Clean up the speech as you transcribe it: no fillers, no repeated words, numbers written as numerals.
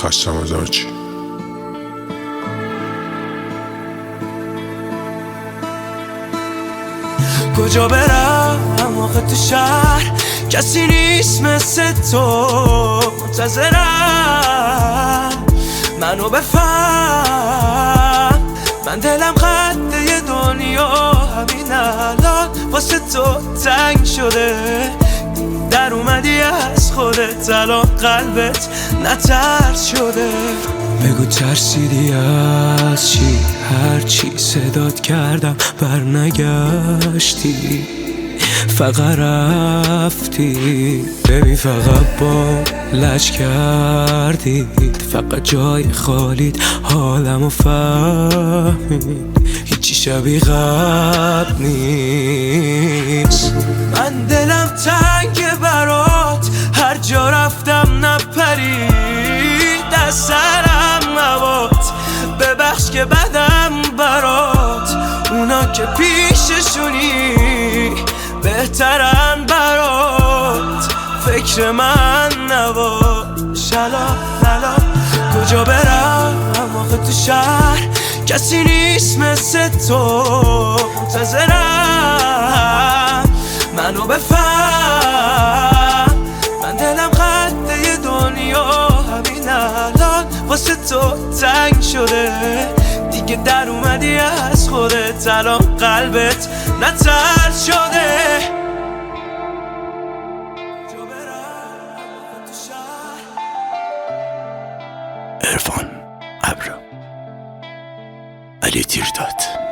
خستم از هرچی. کجا برم آخه تو شهر کسی نیست مثل تو، منتظرم منو بفهم. من دلم خطه دنیا همین الان واسه تو تنگ شده. در اومدی از خودت الان قلبت نترس شده. بگو ترسیدی از چی؟ هرچی صدات کردم برنگشتی، فقط رفتی. ببین فقط با لج کردی، فقط جای خالیت حالمو فهمید. هیچی شبیه قبل نیست. من دلم تنگ برات، هر جا رفتم نپرید از سرم موات. ببخش که بدم برات، اونا که پیششونی بهترن برات. فکر من نباش الان کجا برم آخه تو شهر کسی نیست مثل تو، منتظرم منو بفهم. من دلم خطه دنیا همین الان واسه تو تنگ شده. دیگه در اومدی از خودت الان قلبت نترس شده. عرفان ابرو علی تیرداد.